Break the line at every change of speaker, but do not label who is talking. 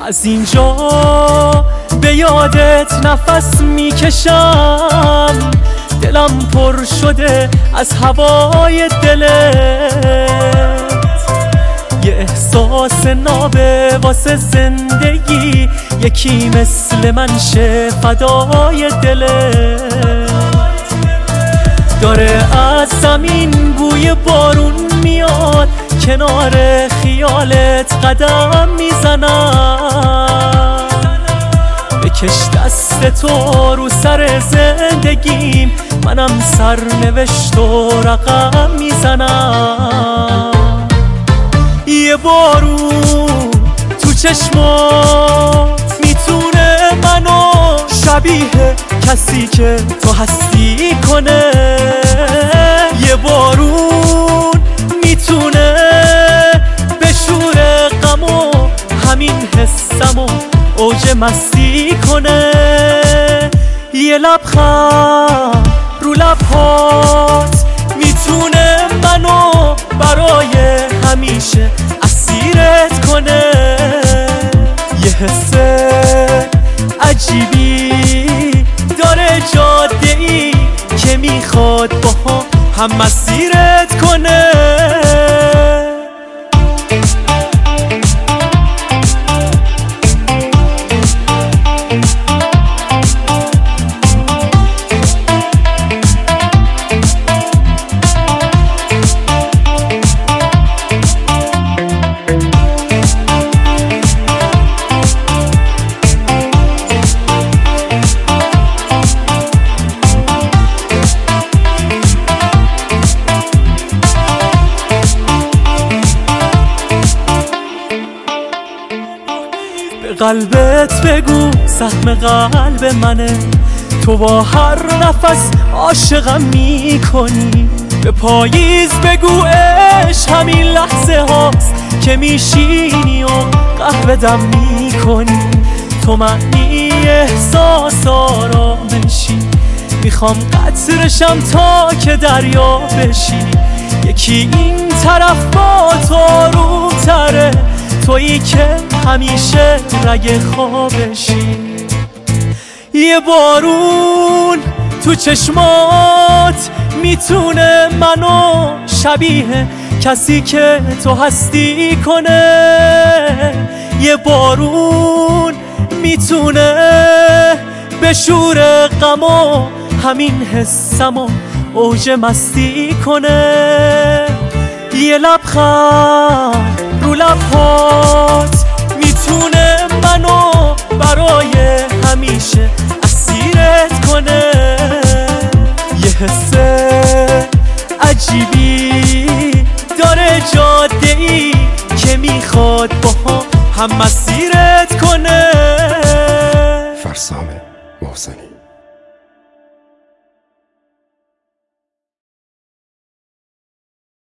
از اینجا به یادت نفس میکشم، دلم پر شده از هوای دلت. یه احساس نابه واسه زندگی، یکی مثل من شه فدای دلت. داره از زمین بوی بارون میاد، کنار خیالت قدم میزنم. بکش دست تو رو سر زندگیم، منم سرنوشت و رقم میزنم. یه بارون تو چشمات میتونه منو شبیه کسی که تو هستی کنه. یه بارون میتونه بشوره غم و همین حسم و اوج مستی کنه. یه لبخند رو لبهات میتونه منو برای همیشه اسیرت کنه. یه حس عجیبی داره جاده‌ای که میخواد با هم مسیرت کنه. قلبت بگو سهم قلب منه، تو با هر نفس عاشقم میکنی. به پاییز بگو عشق همین لحظه هاست که میشینی و قهوه دم میکنی. تو معنی احساس آرامشی، میخوام قطرشم تا که دریا بشی. یکی این طرف با تو آروم تره، تویی که همیشه رگ خوابشی. یه بارون تو چشمات میتونه منو شبیه کسی که تو هستی کنه. یه بارون میتونه بشوره غم و همین حسم و اوج مستی کنه. یه لبخند رو لبهات میتونه منو برای همیشه اسیرت کنه. یه حس عجیبی داره جاده‌ای که میخواد با هم مسیرت کنه.
فرسام محسنی.